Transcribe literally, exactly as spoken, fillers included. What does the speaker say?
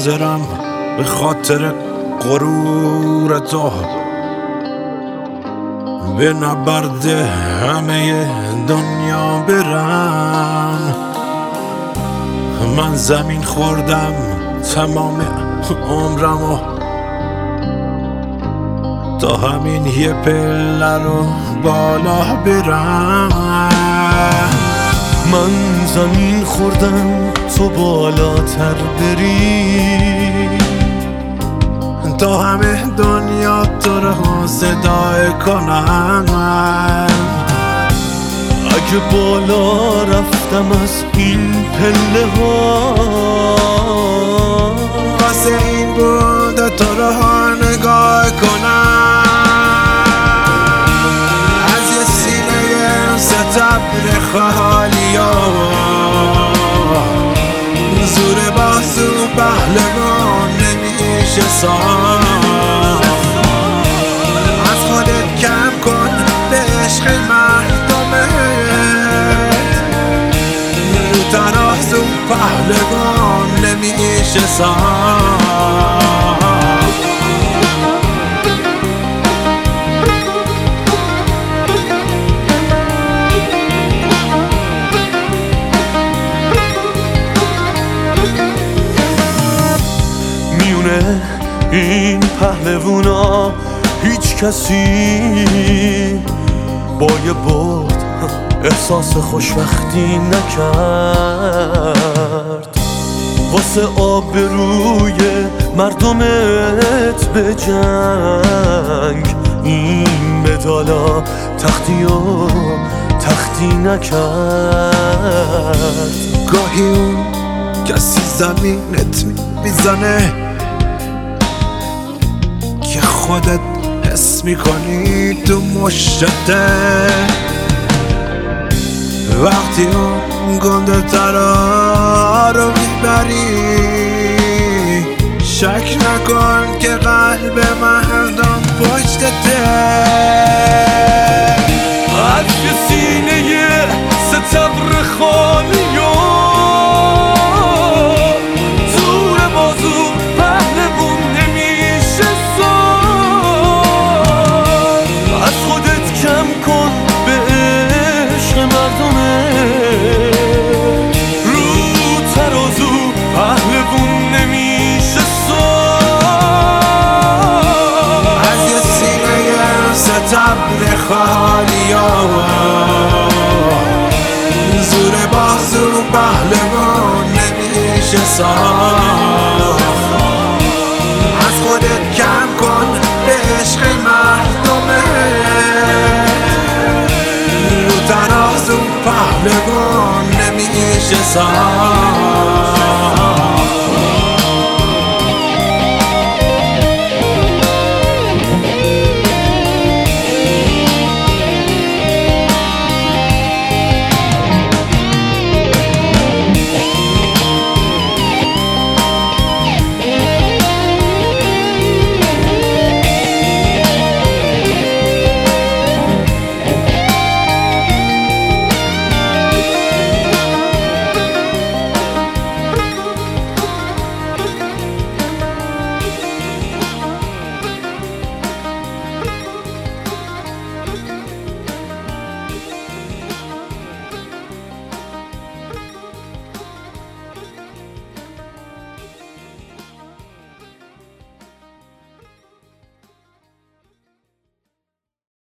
حاضرم به خاطر غرور تو به نبرد همه دنیا برم. من زمین خوردم تمام عمرمو تا همین یه پله رو بالا برم. من زمین خوردم تو بالاتر بری تا همه دنیا تو رو صدای کنم. اگه بالا رفتم از این پله ها واسه این بوده تو رو نگاه کنم. از یه سینه ستبر خالی ها زور بازو پهلوان نمیشه ساخت. از خودت کم کن به عشق مردمت رو ترازو پهلوان نمیشه ساخت. این پهلوونا هیچ کسی با یه برد احساس خوشبختی نکرد. واسه آبروی مردمت به جنگ این مدالا تختی و تختی نکرد. گاهی اون کسی زمینت میزنه که خودت حس میکنی تو مشته. وقتی اون گنده ترا رو میبری شک نکن که قلب مردم پشتته. از یه سینه ستبر خالی ستبر خالی ها زور بازو پهلوان نمیشه ساخت. از خودت کم کن به عشق مردمت رو ترازو پهلوان نمیشه ساخت.